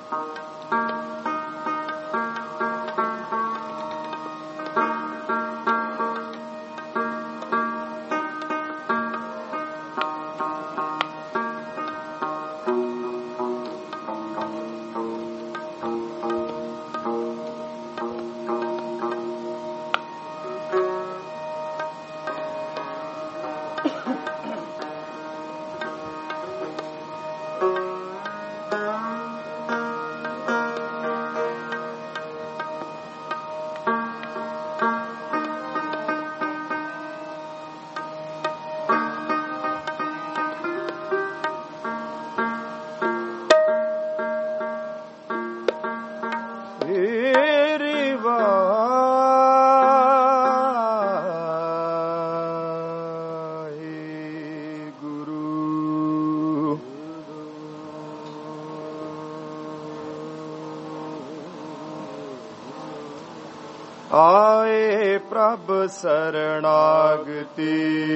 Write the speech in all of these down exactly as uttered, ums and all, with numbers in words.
आए प्रभ शरणागति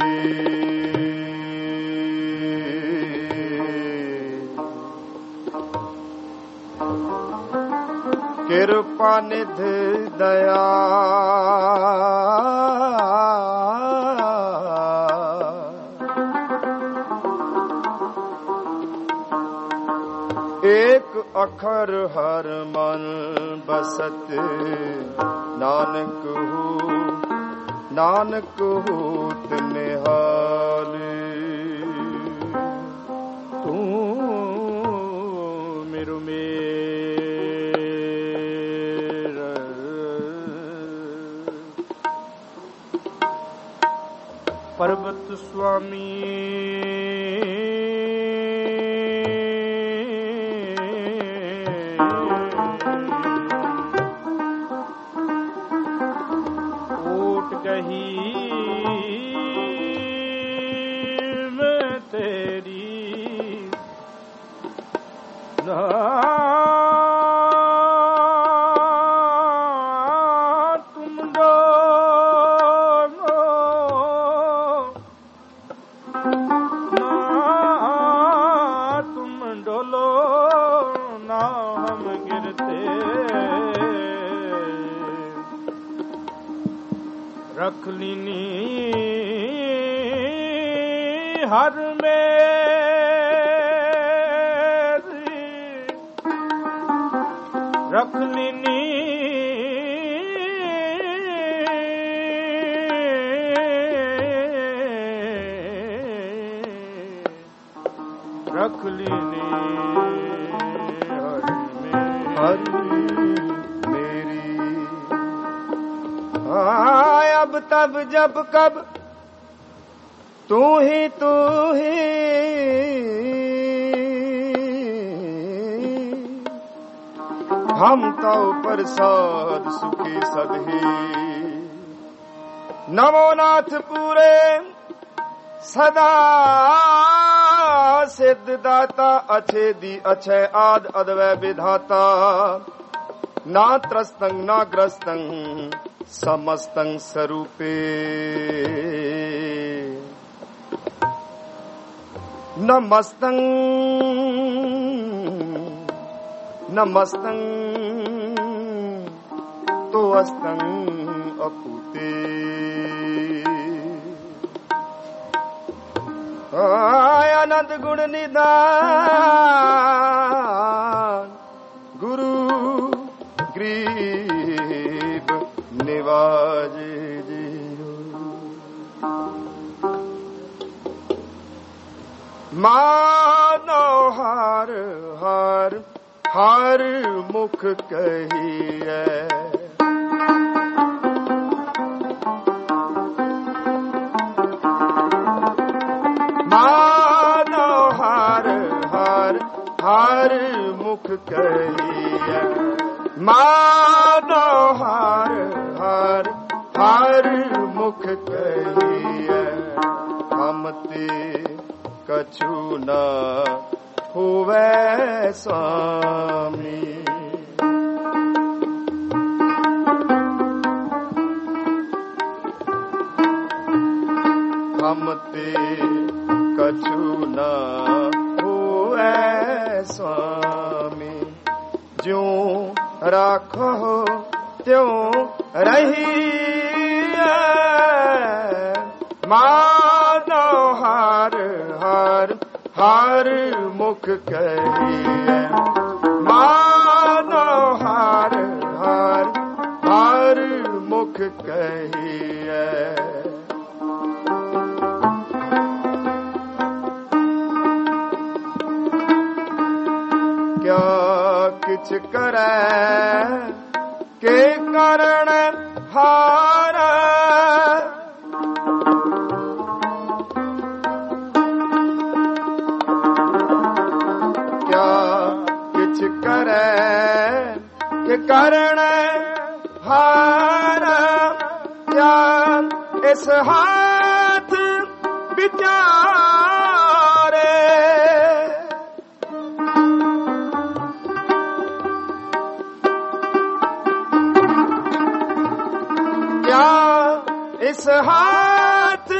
कृपा निधि दया एक अखर हर मन बसत नानक हो नानक होत निहाल तू मेरु मेरा पर्वत स्वामी रख लीनी हर मेरी रख लीनी रख लीनी हर मेरी आय अब तब जब कब तू ही तू ही हम तो प्रसाद सुखी सदही नमो नाथ पूरे सदा सिद्ध दाता अछेदी अछय आद अद्वै विधाता ना त्रस्तंग ना ग्रस्तंग समस्तंग स्वरूपे नमस्तंग नमस्तंग तो अस्तंग अपूते आनंद गुण निदान गुरु ग्रीव निवाज मानो हार हार हार मुख कहिए मानो हार हार हार मुख कहिए मानो हार हार हार मुख कहिए हम ते कछु न होवे स्वामी हम ते कछु न होवे स्वामी ज्यों राखो त्यों रहिए। मानो हार हार हार मुख कहिए। मानो हार हार हार मुख कहिए। क्या किछ करे के कारण हार। क्या किछ करे के कारण हार। क्या इस हाथ विचारे। क्या इस हाथ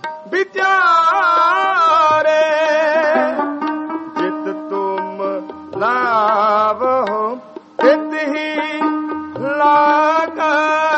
विचारे। जित तुम लावो तित ही लागा।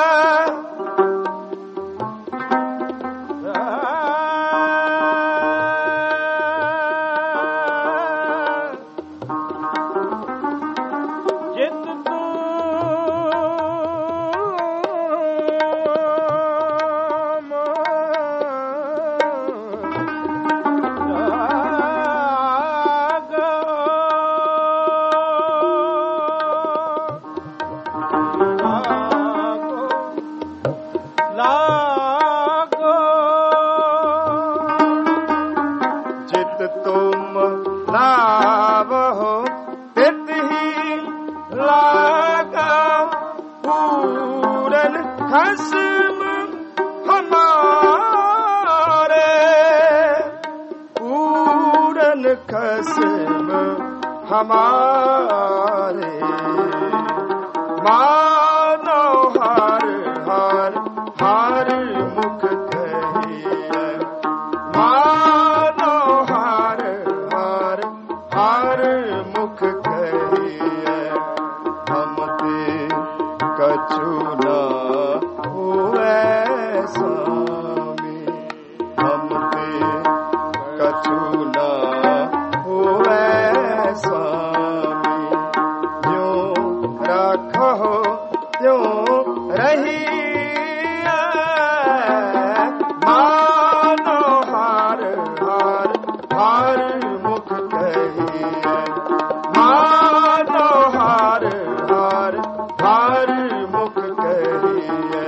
तुम लावो तित ही लागा। पूरन खस्म हमारे। पूरन खस्म हमारे। मानो हार हार हार मुख कहिए। मानो हार हार हार मुख कहिए। हम ते कछु न हुए स्वामी। हम ते कछु न हुए स्वामी। ज्यों राखो त्यों रहिए। मानो हार हार हार मुख कहिए। मानो हार हार हार मुख कहिए।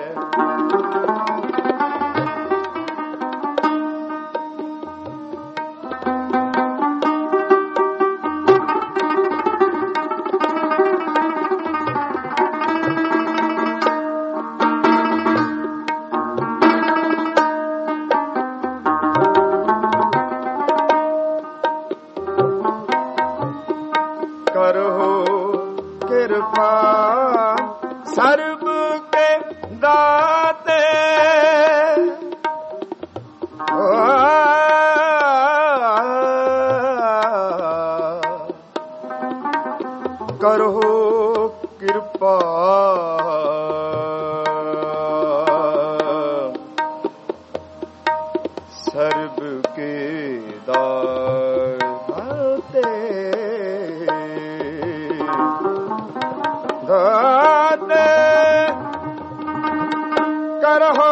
करो कृपा सर्व के दाते। ओ करो कृपा सर्व के दाते। दाते करहो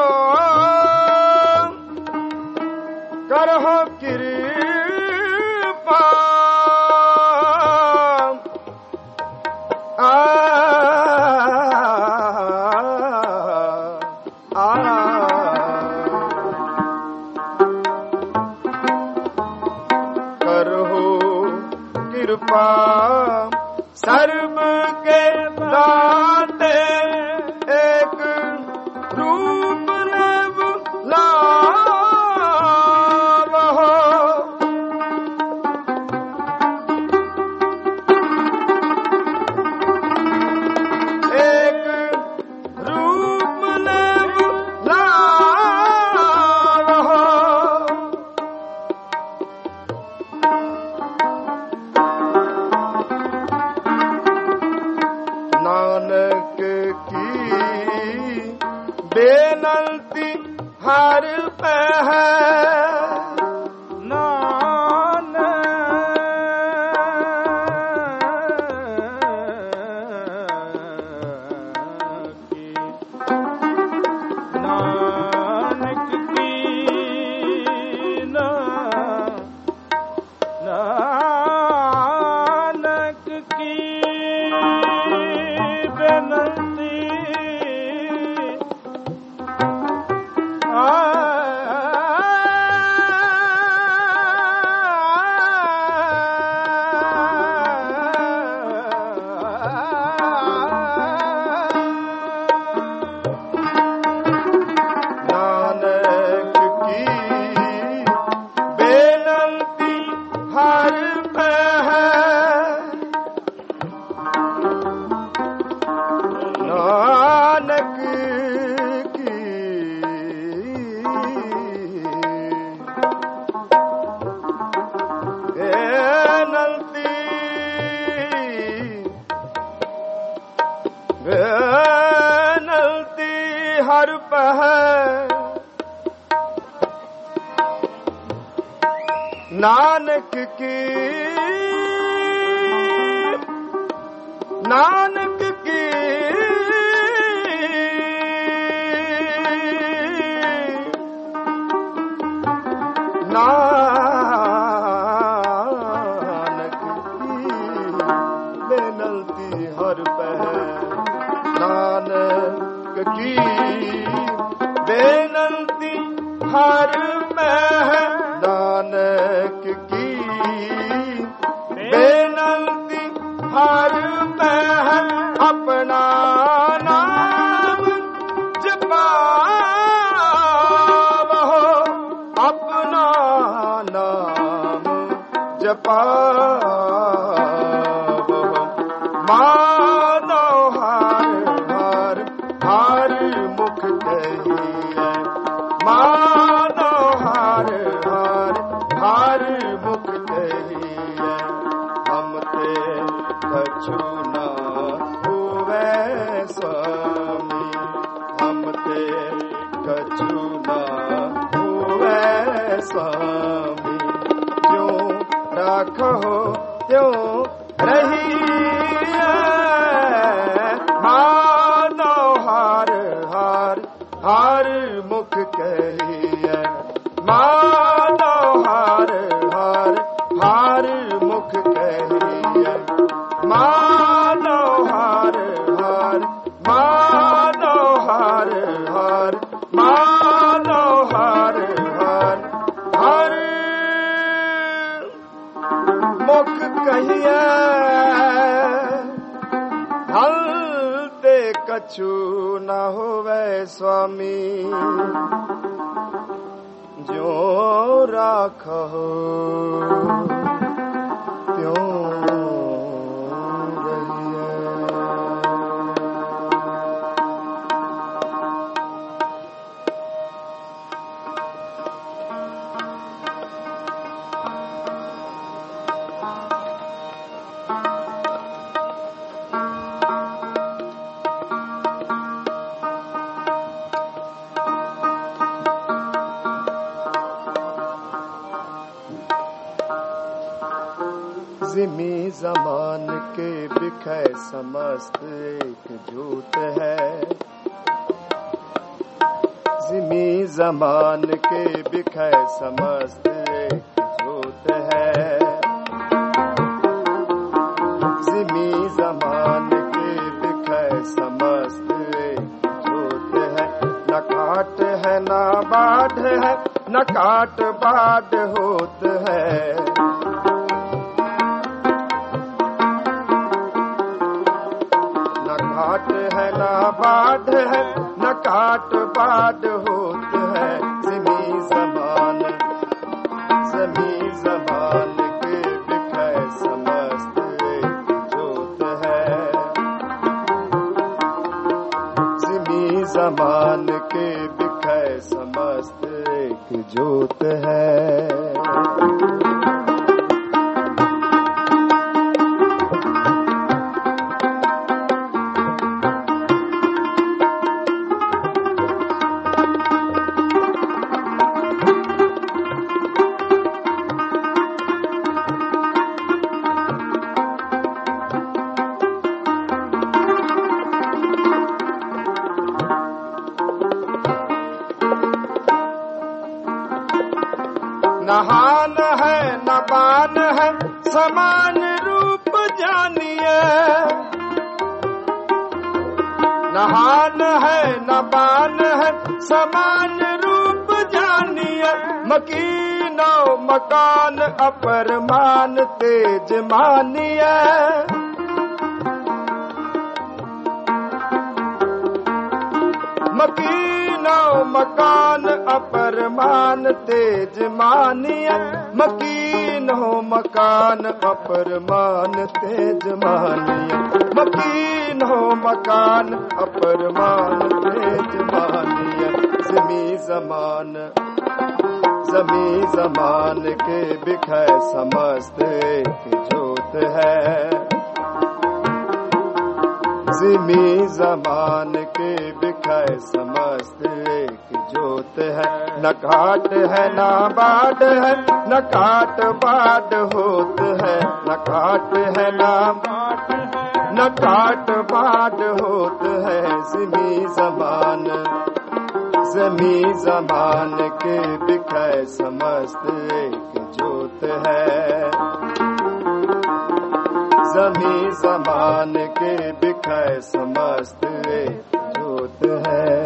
करहो कृपा। आ आ करहो कृपा सर्व के दाते। एक रूप नव लावो। एक रूप नव लावो। बेनती हर पहर नानक की नानक की नानक की बेनती हर पहर नानक की बेनती हर पहर नानक की बेनती हर पहर अपना नाम जपावो अपना नाम जपावो मानो हर हर हर मुख कहिए मानो हर हर हर मुख कहिए हम ते कछु न हुए स्वामी हम ते कछु न हुए स्वामी क्यों राखो क्यों रहिए मानो हर हर हर मुख कहिए मानो हर हर हर मुख कहिए मानो हर हर मानो हर हर मानो हर हर हर मुख कहिए हलते कछु न होवे स्वामी जो राखो त्यों रहिए जिमी जमान के बिखै समस्त एक जोत है जिमी जमान के बिखै समस्त एक जोत है जिमी जमान के बिखै समस्त एक जोत है न काट है न बाढ़ है न काट बाढ़ होत है काट है न बाढ़ है न काट बाढ़ होत है जिमी जमान जमी जमान के बिखै समस्त एक जोत है जिमी जमान के बिखै समस्त एक जोत है नहान है न बान है समान रूप जानिए नहान है न बान है समान रूप जानिए मकीनो मकान अपरमान तेज मानिए मकीनो मकान अपरमान तेज मानिए मकीनो मकान अपरमान तेज मानिए मकीनो मकान अपरमान तेज मानिए जमी जमान जमी जमान के बिखै समस्त एक जोत है जिमी जमान के बिखर समस्त एक जोत है, न काट है न बाढ़ है, न काट बाढ़ होत है, न काट है न बाढ़ है, न काट बाढ़ होत है। जिमी जमान जमी जमान के बिखर समस्त एक जोत है, जमी जमान के बिखर समस्त एक जोत है।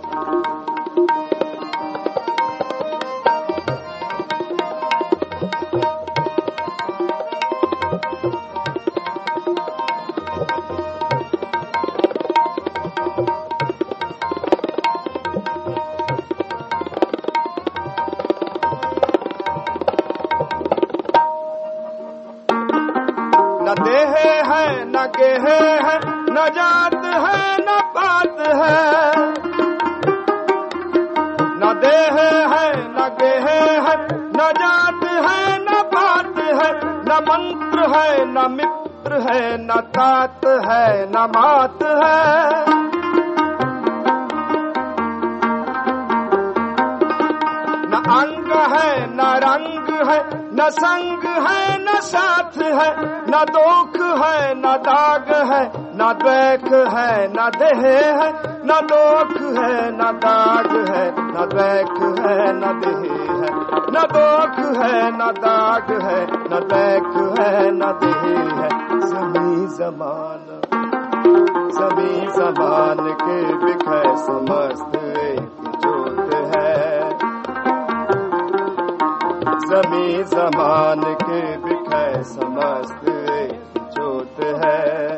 न देह है न गेह है, न जात है न पात है, न देह है न गेह है, न जात है न पात है, न मंत्र है न मित्र है, न तात है न मात है। न अंग है न रंग है, न संग है न साथ है, न दोख है न दाग है, न द्वैख है न देह है, न दोख है न दाग है, न द्वैख है न देह है, न दोख है न दाग है, न द्वैख है न देह है। सभी जमान सभी जमान के बिखर समस्त एक जोत है, जमी जमान के बिखर समस्त एक जोत है।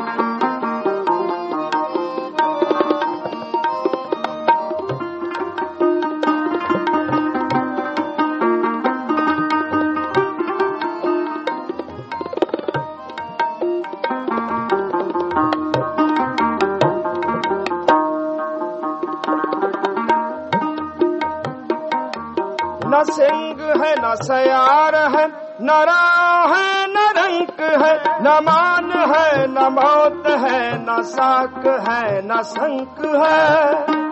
न सिंह है न सयार है, न राह है न रंक है, न मान है न मौत है, न साक है न संक है।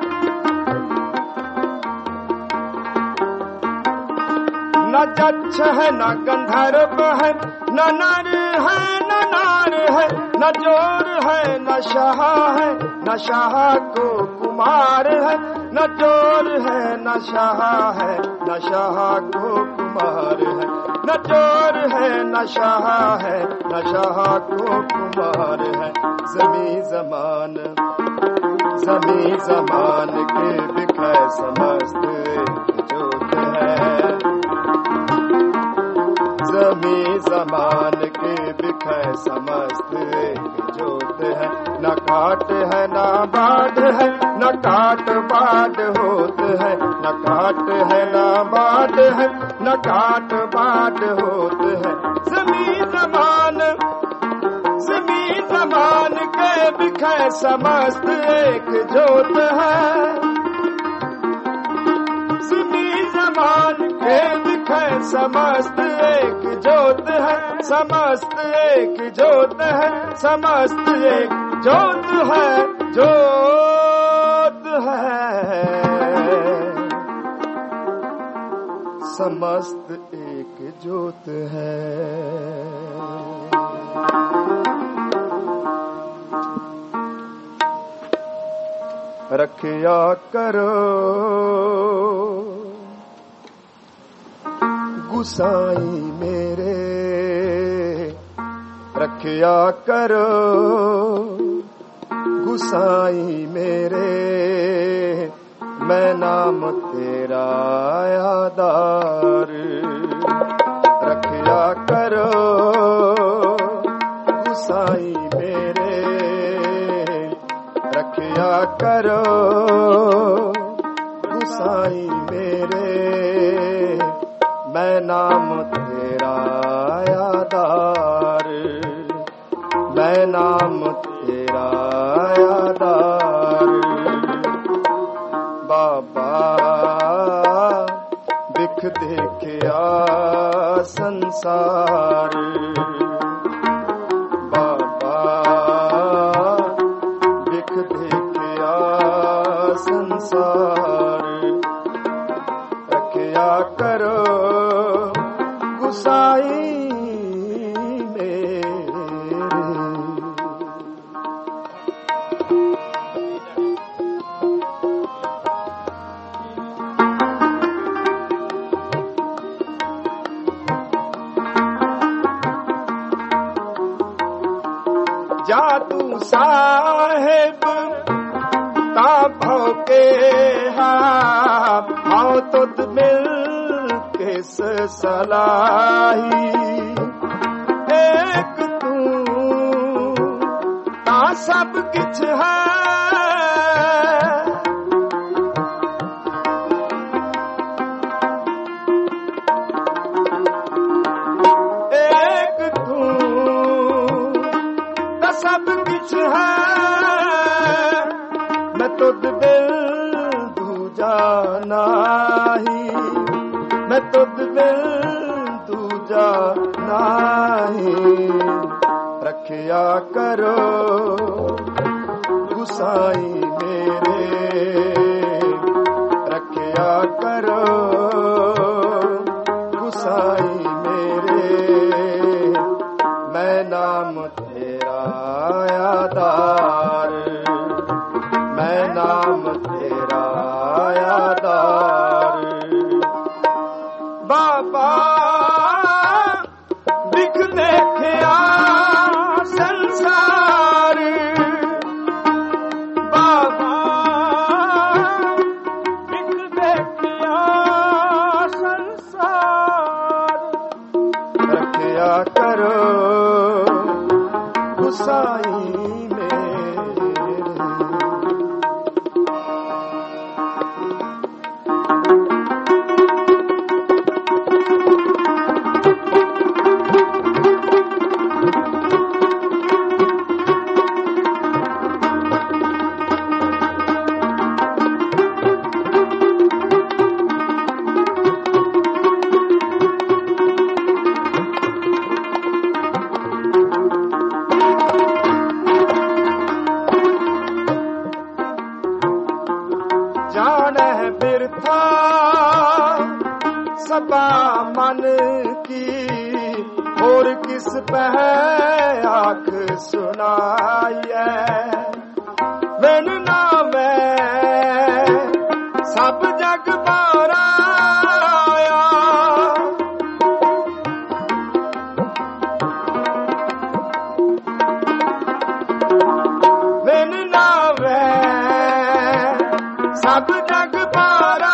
न जच्छ है न गंधर्व है, न नर है न नार है, न जोर है न शाह है, न शाह को कुमार है, न जोर है न शाह है, न शाह को कुमार है, न जोर है न शाह है, न शाह को कुमार है। जमी जमान जमी जमान के बिखर समस्त एक जोत है, जमी जमान के बिखर समस्त एक जोत है। न काट है न बाढ़ है, न काट बाढ़ होत है, न काट है न बाढ़ है, न काट बाढ़ होत है। जमी जमान जमी जमान के बिखर समस्त एक जोत है, जमी जमान के बिखर समस्त एक जोत है, समस्त एक जोत है, समस्त एक जोत है, जोत है, समस्त एक जोत है। रखिया करो गुसाई मेरे, रखिया करो गुसाई मेरे, मैं नाम तेरा यादार। रखिया करो गुसाई मेरे, रखिया करो गुसाई मेरे, मैं नाम तेरा यादार, मैं नाम तेरा यादार। बाबा दिख देखिया संसार, बाबा तू साहिब ता भौके हाँ हाँ तुद मिल किस सलाही एक तू ता सब किछ है एक तू ता सब किछ है मैं तुद दिल दूजा नाही मैं तुद दिल दूजा नाही रखिया करो गुसाई मेरे रखिया करो गुसाई मेरे मैं नाम तेरा यादार मैं नाम तेरा यादार बाबा दिख देखिया संसार बाबा दिख देखिया संसार रखिया करो गुसाई सबा मन की और किस पह आँख सुनाइए बिन नामे सब जग बाराया बिन नामे सब जग बाराया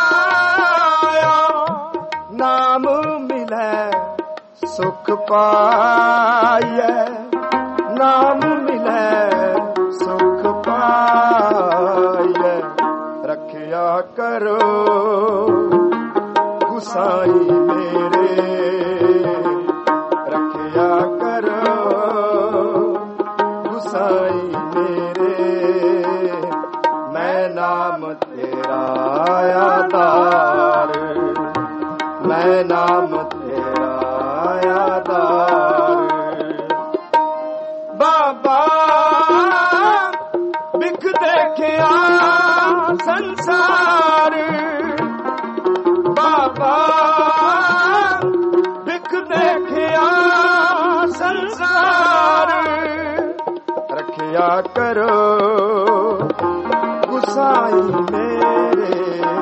नाम मिले सुख पाइए नाम मिले सुख पाइए रखिया करो गुसाई मेरे रखिया करो गुसाई मेरे मैं नाम तेरा यादार मैं नाम तेरा यादार बाबा बिख देखिया संसार बाबा बिख देखिया संसार रखिया करो गुसाई मेरे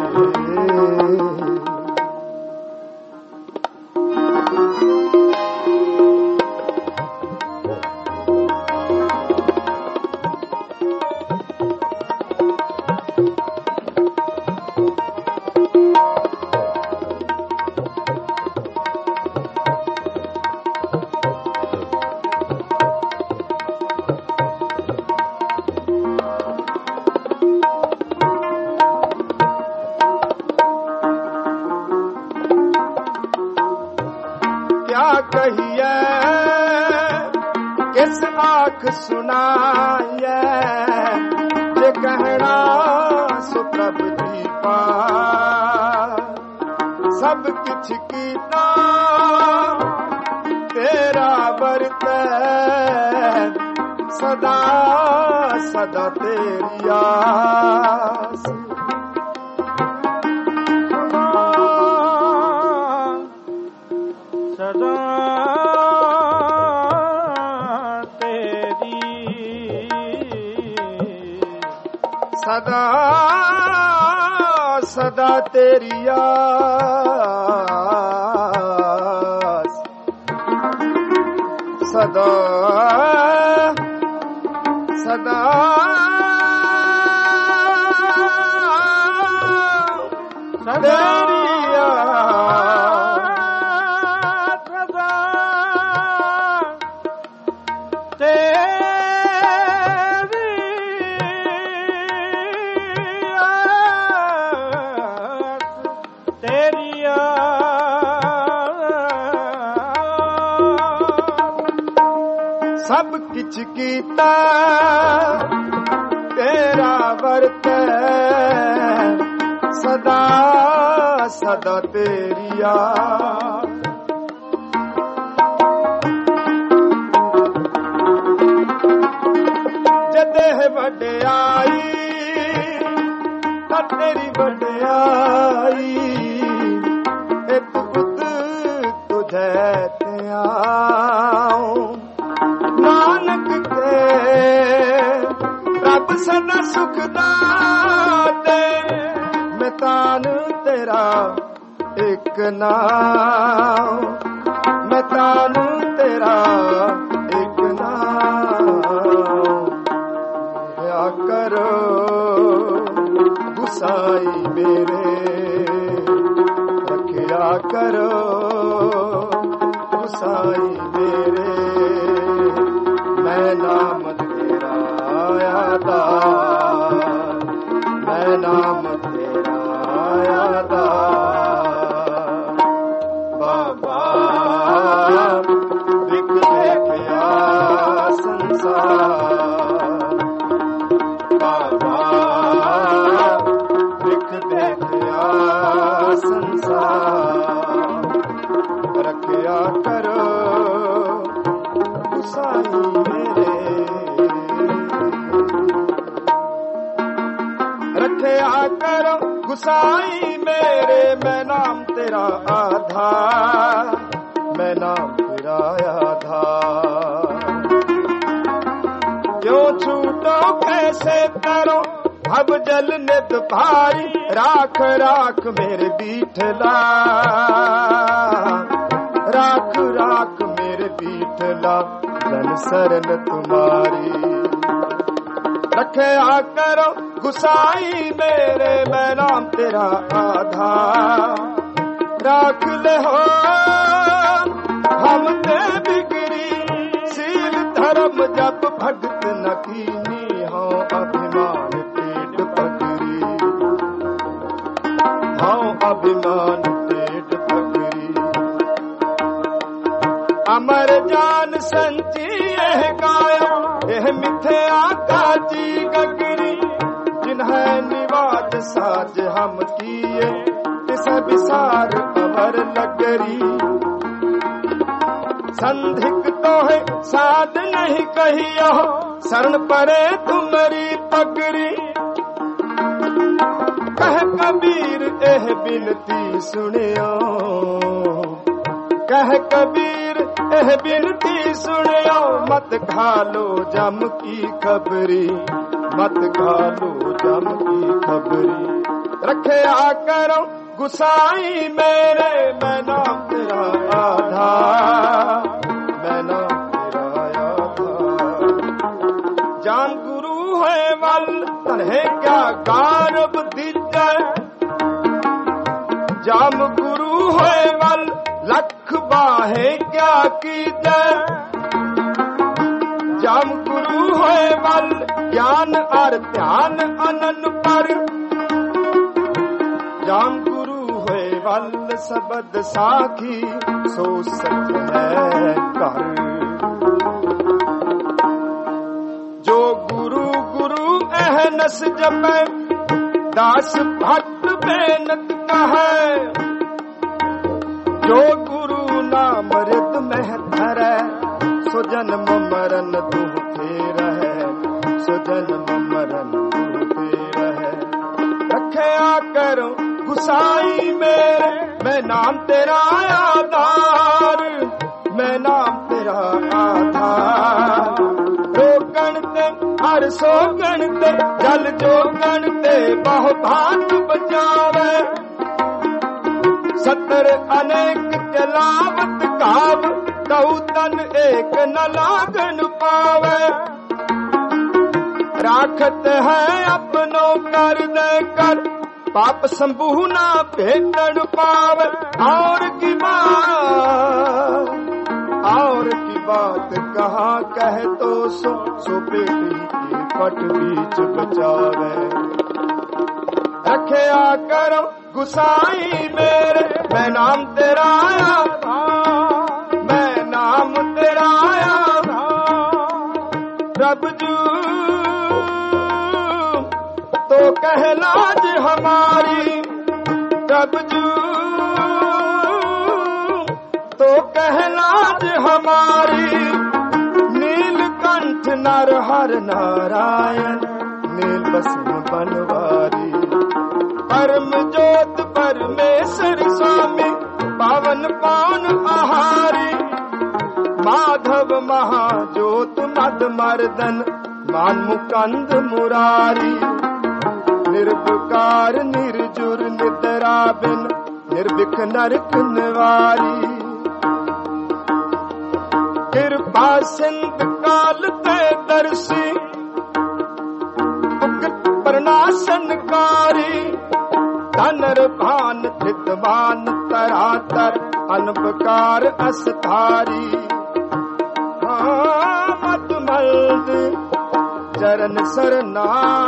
कहिए किस आँख सुनाइए जे कहना सुप्रभ दीपा सब किछ कीता तेरा बरत सदा सदा तेरी आस सदा तेरी सदा सदा तेरी आस सदा सदा तेरी याद, सदा तेरी याद, तेरी याद। सब किछ कीता तेरा वर्त, सदा सदा तेरी याद। जदे वड्याई तां तेरी वड्याई, एक बुत तुझे ते आओ। नानक के रब सदा सुख दाते, मैं तान तेरा एक नाम, मैं तान तेरा एक नाम। क्या करो गुसाई मेरे, रखया करो गुसाई मेरे। मैं नाम तेरा यादा, मैं नाम तेरा यादा। बाबा दिख देखया संसार, बाबा दिख देखया संसार। रखया करो गुसाई मेरे, रखया करो गुसाई मेरे। मैं नाम तेरा आधार, मैं नाम तेरा आधार। क्यों छूटो कैसे करो भव जल नित भारी, राख राख मेरे बीठला, राख राख मेरे बीठला। जन शरण तुम्हारी, रखया करो गुसाई मेरे। मैं नाम तेरा आधार, राख ले हो हम ते बिगड़ी। सील धर्म जप भगत न कीनी, हो अभिमान पेट पकड़ी, हो अभिमान पेट पकड़ी। अमर जान संची यह गायो, यह मिथ्या काजी गगरी। जिन्हें निवाज साज हम किए, तिस विसार अवर लगरी। संधिक तो है साध नहीं कहियो, शरण परे तुम्हारी पगरी। कह कबीर एह बिनती सुनियो, कह कबीर एह बिनती सुनियो। मत खालो जम की खबरी, मत खालो जम की खबरी। रखया करो गुसाई मेरे। मैं नाम तेरा आधार, मैं नाम तेरा आधार। जान गुरु है वल तन्हे क्या गारब दीजै, जाम गुरु है वल लख बाहे क्या कीजै। जाम गुरु है वल ज्ञान और ध्यान अनन पर, जाम गुरु है वल सबद साखी सो सच है कर। जो गुरु गुरु अहनस जपै, दास भक्त बेनत कहे। जो गुरु नाम रित मह धरै, सो जन्म मरण दुह के रहे, सो जन्म मरण दुह के रहे। रखया करो गुसाई मेरे। मैं नाम तेरा आधार, मैं नाम तेरा आधार। रोकण ते हर सोगण ते, जल जोगण ते बहु भात बचावे। सतर अनेक चलावत काव, तऊ तन एक न लागन पावे। राखत है अपनों कर दे कर, पाप संभू ना भेटन पावे। और की बात और की बात कहाँ कह तो सो, सो पेटी की पट बीच बचावे। रखया करो गुसाई मेरे, मैं नाम तेरा आया था, मैं नाम तेरा आया था। प्रभु जू तो कहलाज हमारी, प्रभु जू तो कहलाज हमारी। नीलकंठ नर हर नारायण, नील बसन बनवारी। परम ज्योत परमेश्वर स्वामी, पावन पान आहारी। माधव महाज्योत मद मर्दन, मान मुकंद मुरारी। निर्विकार निर्जुर निद्रा बिन, निर्विक नरक निवारी। कृपा सिंध काल ते दर्शी, उगत प्रणाशनकारी। धनर भान धृतवान तरातर, अनबकार अस्तारी। मत मल्द चरण शरणागत,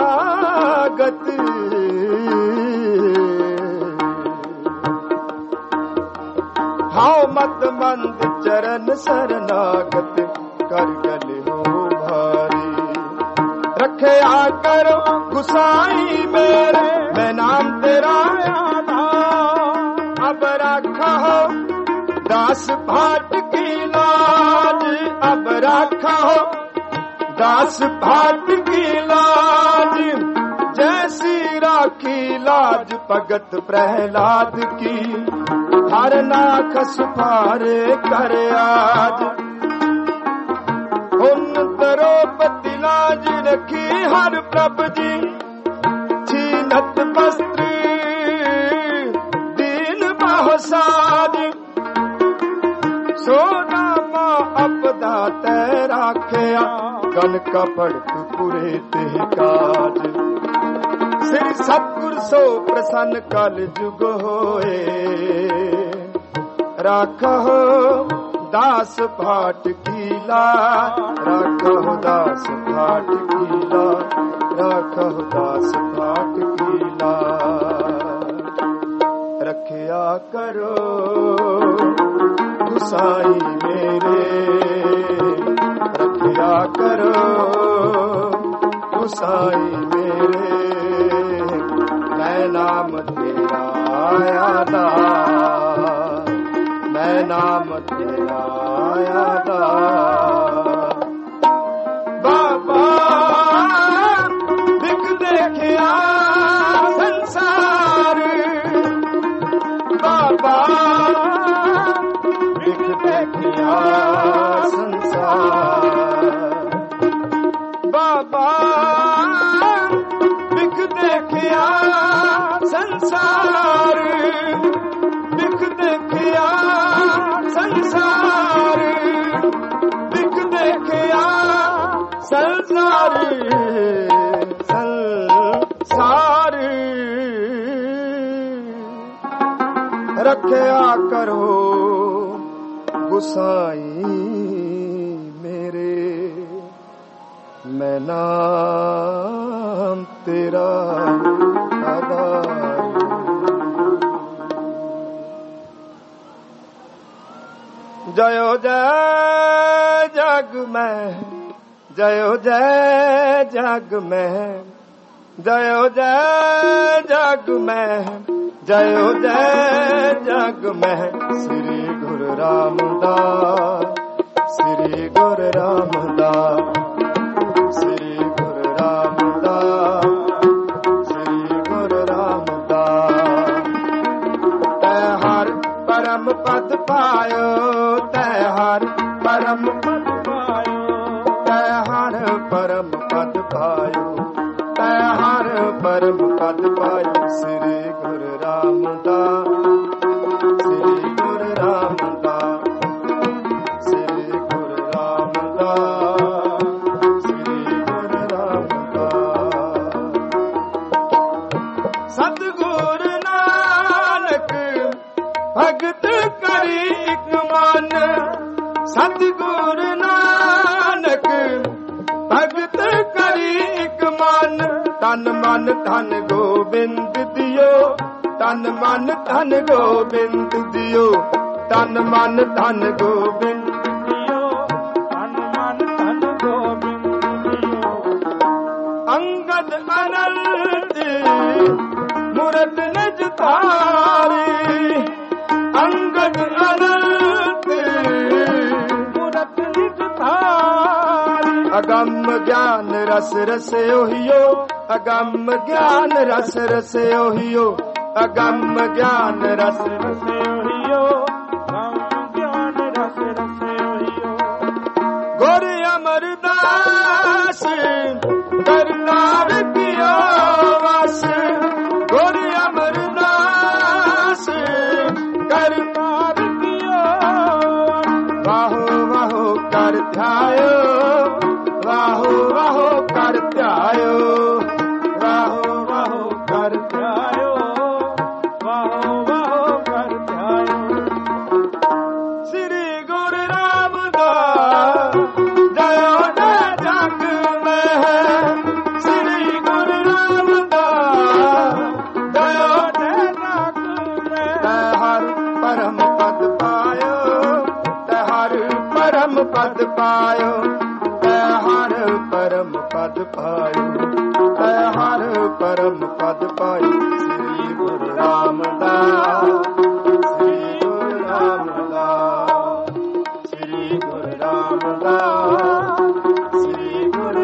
हाउ मत मंद चरण शरणागत, कर गले हो भारी। रखया करो गुसाई मेरे, मैं नाम तेरा आया। अब रखा हो दास भाट की लाज, अब रखा हो दास भाट की लाज। जैसी राखी लाज पगत प्रहलाद की, हर नाख सुपारे कर आज। उन द्रौपदी लाज रखी हर प्रभु जी, छीनत वस्त्र दीन बहुसाज। सोना माँ अपदा तै राखया, कन कपड़ पूरे ते काज। श्री सतगुर सो प्रसन्न कल जुग होए, राखो दास भाट कीला, राखो दास भाट कीला, राखो दास भाट कीला। रखया करो गुसाई मेरे, रखया करो गुसाई मेरे। मैं नाम तेरा आया था, मैं नाम तेरा आया था। बाबा दिख देखिया संसार, बाबा दिख देखिया संसार। बाबा दिख देखिया संसार, दिख देखिया संसार, दिख देखिया संसार, संसार। रखया करो गुसाई मेरे, मैं नाम तेरा आधार। जयो जय जग में, जयो जय जग में, जयो जय जग में, जयो जय जग में। श्री गुरु रामदास, श्री गुरु रामदास, श्री गुरु रामदास, श्री गुरु रामदास। तै हर परम पद पायो, तै हर परम पद पायो, तै हर परम पद पायो, तै हर परम पद पायो। श्री गुरु रामदास, श्री गुरु रामदास, श्री गुरु रामदास, श्री गुरु रामदास। सतगुर नानक भगत करी एक मन, तन मन धन गोबिंद दियो, तन मन धन गोबिंद दियो, तन मन धन गोबिंद दियो, तन मन धन गोबिंद दियो। अंगद अनंत मूरत निज तारी, अंगद अनंत मूरत निज तारी। अगम ज्ञान रस रस ओहियो, अगम ज्ञान रस रस ओहियो, अगम ज्ञान रस रस ओहियो, अगम ज्ञान रस रस ओहियो। गुर अमरदास करतार कियो वास, गुर अमरदास करतार कियो। वाहो वाहो कर ध्यायो, वाहो वाहो कर ध्यायो, वाहो वाहो कर ध्यायो, वाहो वाहो कर ध्यायो। श्री गुरु रामदास जयो जय जग में है, श्री गुरु रामदास जयो जय जग में। हर परम पद पायो, हर परम पद पायो, हर परम पद पायो, हर परम पद पायो। श्री गुरु रामदास, श्री गुरु रामदास, श्री गुरु रामदास, श्री गुरु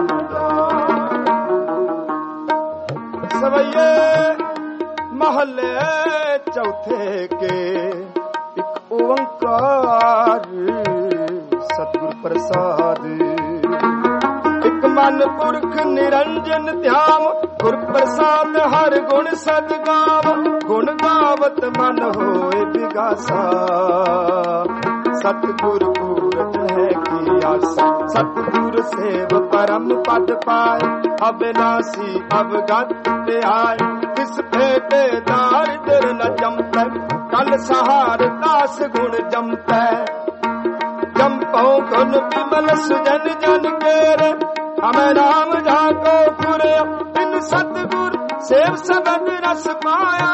रामदास। सवैये महले चौथे के एक ओंकार सतगुर प्रसाद। एक मन पुरख निरंजन ध्यान, गुर प्रसाद हर गुण सद गाव, गुण गावत मन होए बिगासा। सतगुर पूरत है की आसा, सतगुर सेव परम पद पाए, अविनाशी अवगत आए। किस भेटे दारिद्र न जमपै, कल सहार दास गुण जमपै। जमपो गुण विमल सुजन जन केरे, हमें राम जाको पुरे। इन सतगुर सेव सबद रस पाया,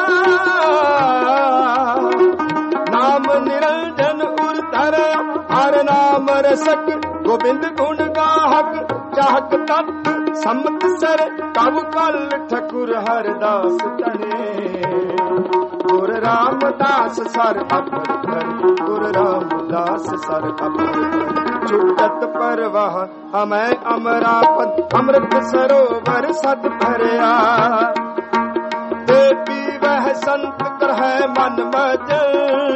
नाम निरंजन उर धरे। हर नाम रसक गोविंद गुण गाहक, चाहक तत् सम्मत सर कब कल ठकुर हरदास तने। गुरु रामदास सर अपर धरि, गुरु रामदास सर अपर धरि। छुटत परवाह हमें अमरापन, अमृत सरोवर सत भरया। देवी वह संत करहे मन मजल,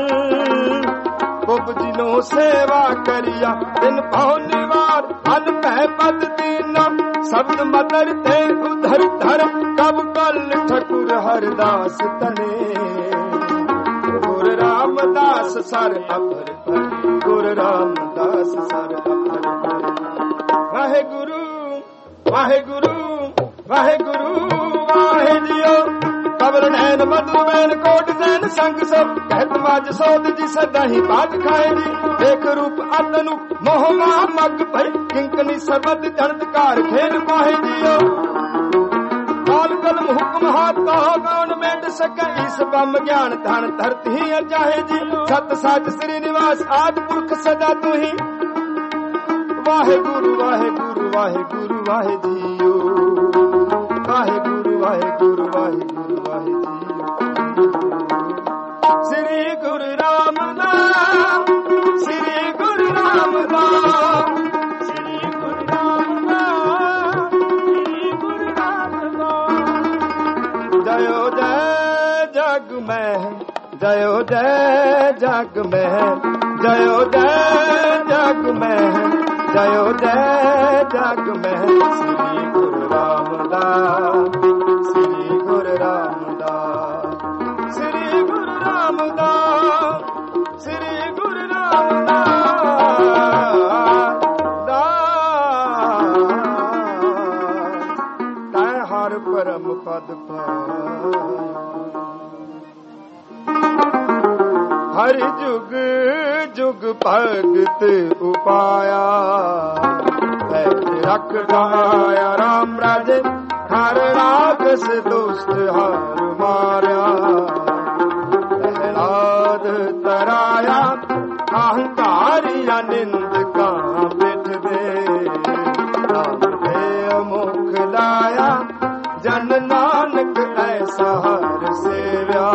उपजिनो सेवा करिया। दिन भाव निवार अन पह पद दीना, शब्द मदर थे उधर धर कब कल ठकुर हरदास तने। गुरु रामदास सर अपर धरि, गुरु रामदास सर अपर धरि। वाहे गुरु वाहे गुरु वाहे गुरु वाहे जियो, कबल नैन मधु मैन कोट नैन संग सब। कहत माज सोद जी सदाही बाज खाए जी, देख रूप अतनुप मोह माह मग भई। किंकनी सबद जनतकार खेल पाहे जियो, काल कलम हुक्म हाथ कहो कौन मेट सके। ईस बम ज्ञान धन धरती ही चाहे जी, सत साच श्रीनिवास आदि पुरख सदा तू ही। वाहे गुरु वाहे गुरु वाहे गुरु वाहे जियो, वाहे गुरु वाहे गुरु वाहे गुरु वाहे जियो। श्री गुरु रामदास, श्री गुरु रामदास, श्री गुरु रामदास, श्री गुरु रामदास। जयो जय जग में, जयो जय जग में, जयो जय जग में, जयो जय जग में। श्री गुरु रामदास, श्री गुरु रामदास, श्री गुरु रामदास, श्री गुरु रामदास। तै हर परम पद पाए, हर जुग जुग भगत उपाया, रख गाया राम राजे हर राक्षस दुष्ट हार मारया। प्रहलाद तराया अहंकारिया निंदका पिठ दे, नाम दे मुख लाया जन नानक ऐसा हर सेव्या।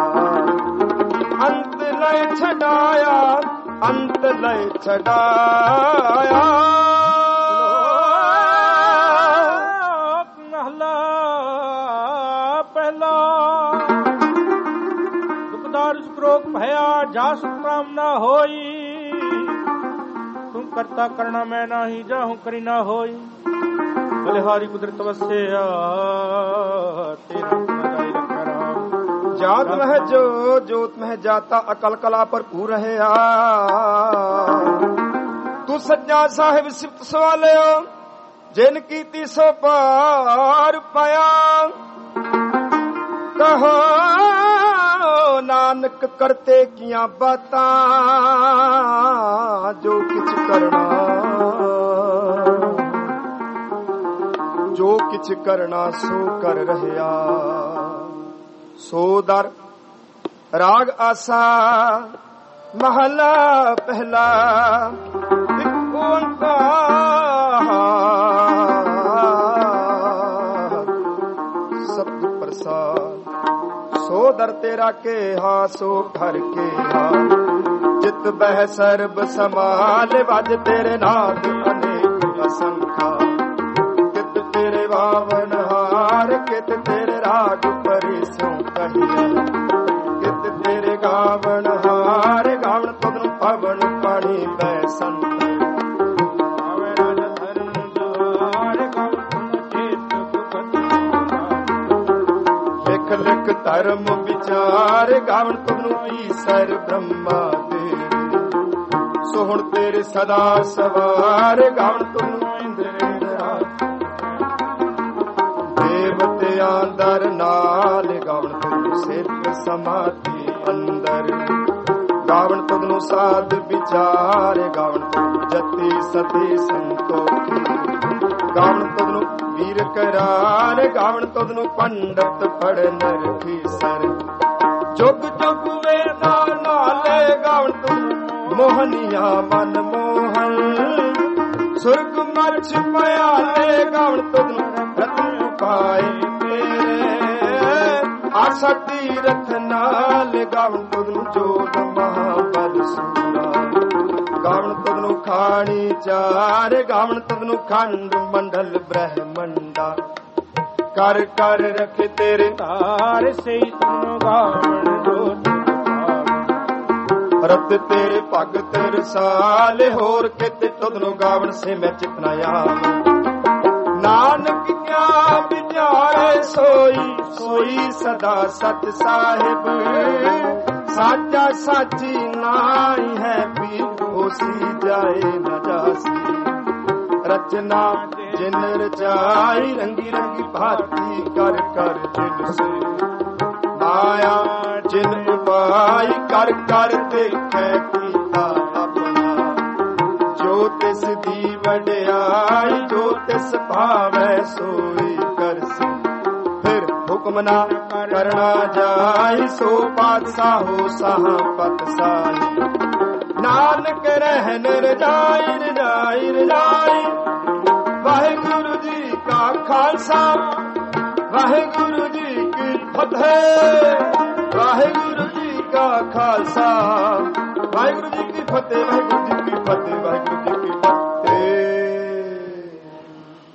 अंत लय छडाया अंत लय छडाया, भया जास कामना होई, तुम करता करना मैं नाही जाहूं करी ना होई। बलिहारी कुदरत वस्या तेरा जात में जो जोत में जाता अकल कला पर पूर है। तू सज्जा साहिब सिफत सवालियो जिन कीती सो पार पाया। कहो नानक करते किया बातां जो किछ करना, जो किछ करना सो कर रहया। सो दर राग आसा महला पहला, एक ओंकार शब्द प्रसाद। सो दर तेरा के हा सो घर के हा, जित बह सर्ब समाल बज तेरे नाद अनेक असंख्या। कित तेरे वावन हार कित तेरे राग परे सो कहिया। कित तेरे गावन हार गावन तुम पवन पानी बैसन। लिख धर्म विचार गावन तुमनु ईसर ब्रह्मा देव। सोहण तेरे सदा सवार गावन तुमनु इंद्र देवते अंदर नाल। गावन तुमनु सिद्ध समाधि अंदर, गावन तुमनु साध विचार। गावन तुमनु जति सती संतोखी, गावन तुमनु वीर करार। गावन तुमनु पंडित पढ़ नरखी सर। जुग जुग वेदा नाले गावन तुम मोहनिया मन मोहन। सुर्ग मर्छ पयाले गावन तुम रत्न पाए मेरे। आशा तीरथ नाल गावन तुम जोग महाबल सूरा। गावन तुमनु खाणी चार। गावन तुमनु खंड मंडल ब्रह्मंडा। कर कर रख तेरे तार से तुम गावन जोत। रत तेरे भगत रसाल होर कित तुदनु गावन से मैं चितना याद। नानक क्या विचारे सोई सोई सदा सच साहिब। साचा साची नाई है पी होसी जाए न जासी। रचना जिन रचाई रंगी रंगी भांति कर कर जिन से। माया जिन उपाय कर कर देखे कीता अपना। जो तिस दी वड्याई जो तिस भावै सोई करसी। फिर हुक्म ना करना जाय सो पातशाहो साहा पतशाही। नानक रहन रजाई रजाई रजाई। वाहिगुरु जी का खालसा वाहिगुरु जी की फतेह। वाहिगुरु जी का खालसा वाहिगुरु जी की फतेह। वाहिगुरु जी की फतेह। वाहिगुरु जी की फतेह।